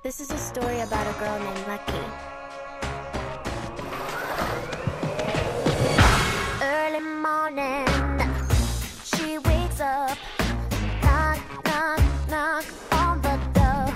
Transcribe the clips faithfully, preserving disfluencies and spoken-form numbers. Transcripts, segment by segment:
This is a story about a girl named Lucky. Early morning, she wakes up, knock, knock, knock on the door.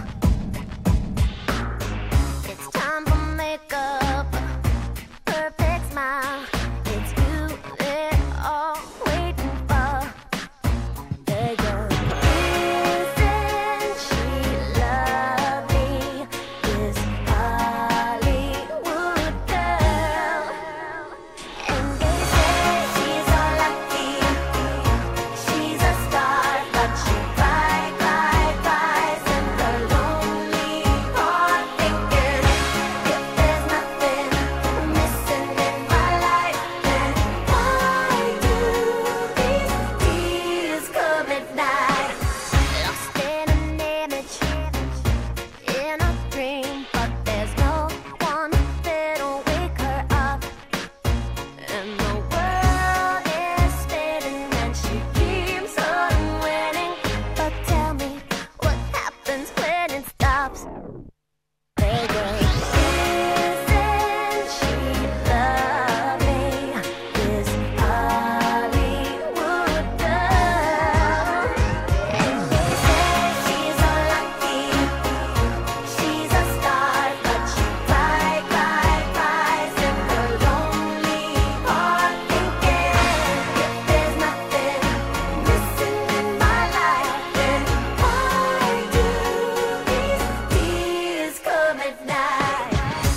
It's time for makeup, perfect smile. It's you they're all waiting for. They go, isn't she lovely, this Hollywood girl? And they say she's all lucky, she's a star, but she cry, cry, cries in her lonely heart, thinking if there's nothing missing in my life, then why do these tears come at night? Lost in an image, in a dream, but there's no one that'll wake her up. And the world is spinning and she keeps on winning. But tell me, what happens when it stops? They go, isn't she lovely, this Hollywood girl? And they say she's all lucky, she's a star, but she cry, cry, cries in her lonely heart, thinking if there's nothing missing in my life, then why do these tears come at night?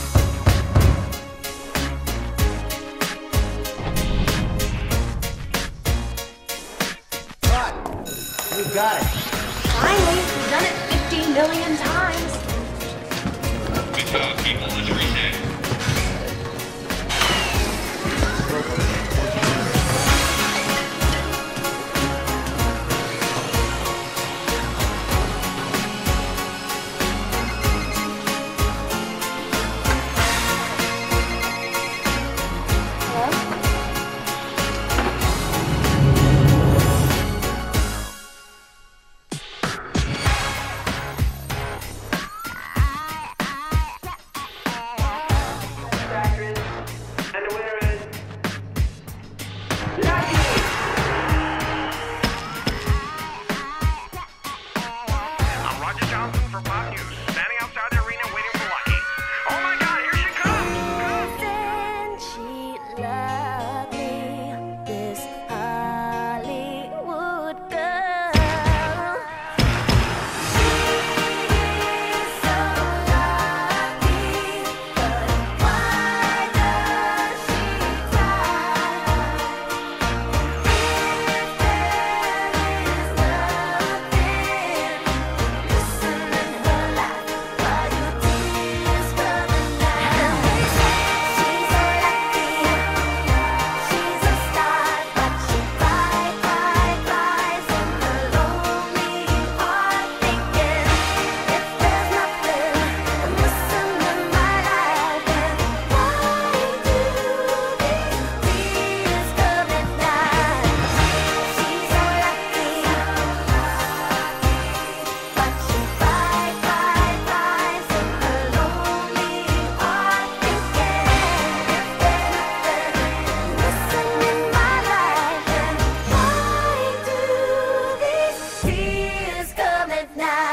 But we got it. Finally, we've done it fifty million times. Uh, people, let's reset. And the winner is Lucky! I'm Roger Johnson for Pop News, standing outside the arena waiting for Lucky. Oh my God, here she comes! Isn't she lovely, this Hollywood girl? She's so lucky, but why does she cry? If there is nothing missing in her life, why do tears come at night? They say she's so lucky, she's a star, but she cry, cry, cries in her lonely heart, thinking if there's nothing missing in my life, then why do these tears come at night? She's so lucky, but she cry, cry, cries in her lonely heart, thinking if there's nothing missing in my life, then why do these tears come at night?